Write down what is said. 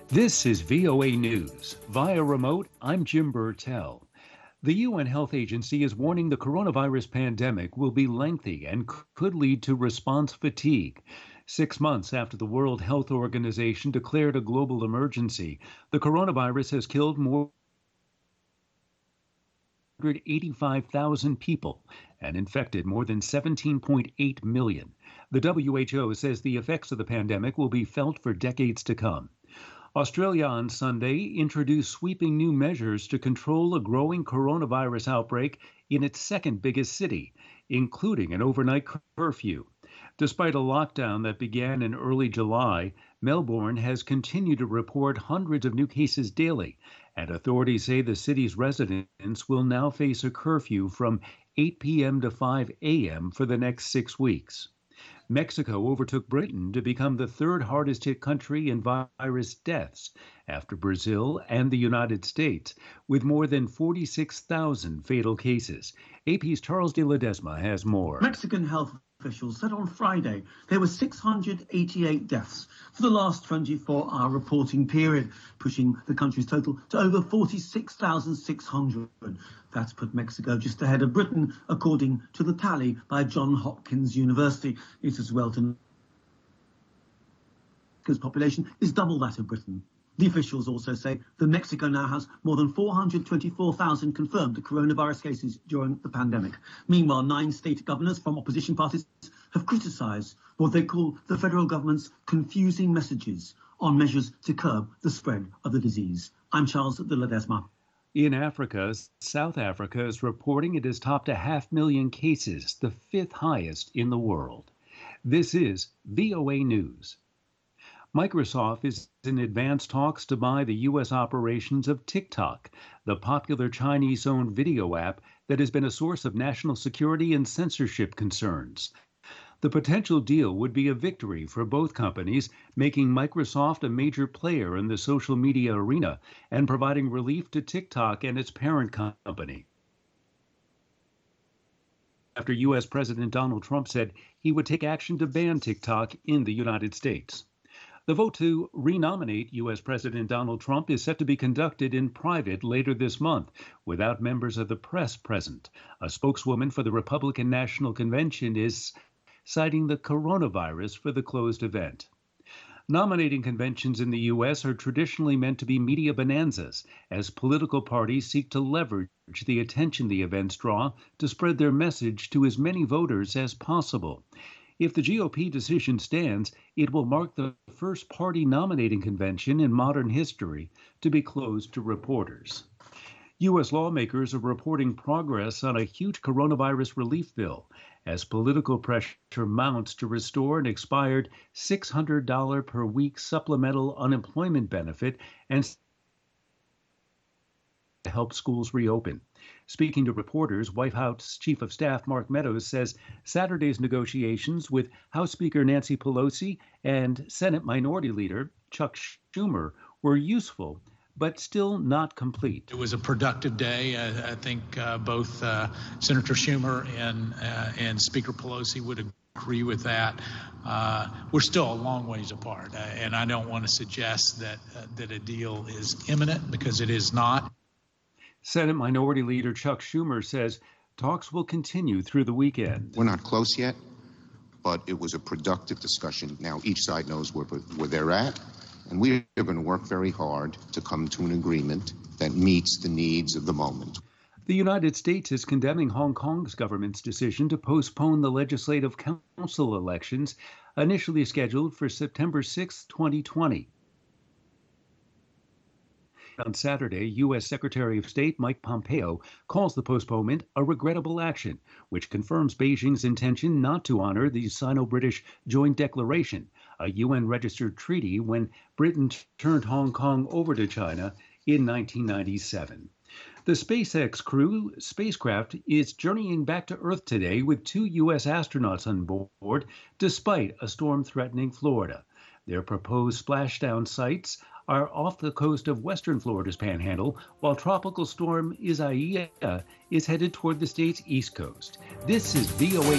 This is VOA News. Via remote, I'm Jim Burtell. The UN Health Agency is warning the coronavirus pandemic will be lengthy and could lead to response fatigue. 6 months after the World Health Organization declared a global emergency, the coronavirus has killed more than 185,000 people and infected more than 17.8 million. The WHO says the effects of the pandemic will be felt for decades to come. Australia on Sunday introduced sweeping new measures to control a growing coronavirus outbreak in its second biggest city, including an overnight curfew. Despite a lockdown that began in early July, Melbourne has continued to report hundreds of new cases daily, and authorities say the city's residents will now face a curfew from 8 p.m. to 5 a.m. for the next 6 weeks. Mexico overtook Britain to become the third hardest hit country in virus deaths after Brazil and the United States, with more than 46,000 fatal cases. AP's Charles de Ledesma has more. Mexican health officials said on Friday there were 688 deaths for the last 24-hour reporting period, pushing the country's total to over 46,600. That's put Mexico just ahead of Britain, according to the tally by Johns Hopkins University. It is well to know Mexico's population is double that of Britain. The officials also say that Mexico now has more than 424,000 confirmed coronavirus cases during the pandemic. Meanwhile, 9 state governors from opposition parties have criticised what they call the federal government's confusing messages on measures to curb the spread of the disease. I'm Charles de Ledesma. In Africa, South Africa is reporting it has topped 500,000 cases, the 5th highest in the world. This is VOA News. Microsoft is in advanced talks to buy the U.S. operations of TikTok, the popular Chinese-owned video app that has been a source of national security and censorship concerns. The potential deal would be a victory for both companies, making Microsoft a major player in the social media arena and providing relief to TikTok and its parent company. After U.S. President Donald Trump said he would take action to ban TikTok in the United States. The vote to renominate U.S. President Donald Trump is set to be conducted in private later this month, without members of the press present. A spokeswoman for the Republican National Convention is citing the coronavirus for the closed event. Nominating conventions in the U.S. are traditionally meant to be media bonanzas, as political parties seek to leverage the attention the events draw to spread their message to as many voters as possible. If the GOP decision stands, it will mark the first party nominating convention in modern history to be closed to reporters. U.S. lawmakers are reporting progress on a huge coronavirus relief bill as political pressure mounts to restore an expired $600 per week supplemental unemployment benefit and to help schools reopen. Speaking to reporters, White House Chief of Staff Mark Meadows says Saturday's negotiations with House Speaker Nancy Pelosi and Senate Minority Leader Chuck Schumer were useful, but still not complete. It was a productive day. I think both Senator Schumer and Speaker Pelosi would agree with that. We're still a long ways apart, and I don't want to suggest that a deal is imminent, because it is not. Senate Minority Leader Chuck Schumer says talks will continue through the weekend. We're not close yet, but it was a productive discussion. Now each side knows where they're at, and we are going to work very hard to come to an agreement that meets the needs of the moment. The United States is condemning Hong Kong's government's decision to postpone the Legislative Council elections initially scheduled for September 6, 2020. On Saturday, U.S. Secretary of State Mike Pompeo calls the postponement a regrettable action, which confirms Beijing's intention not to honor the Sino-British Joint Declaration, a UN-registered treaty when Britain turned Hong Kong over to China in 1997. The SpaceX Crew spacecraft is journeying back to Earth today with 2 U.S. astronauts on board, despite a storm threatening Florida. Their proposed splashdown sites are off the coast of western Florida's Panhandle, while tropical storm Isaiah is headed toward the state's east coast. This is VOA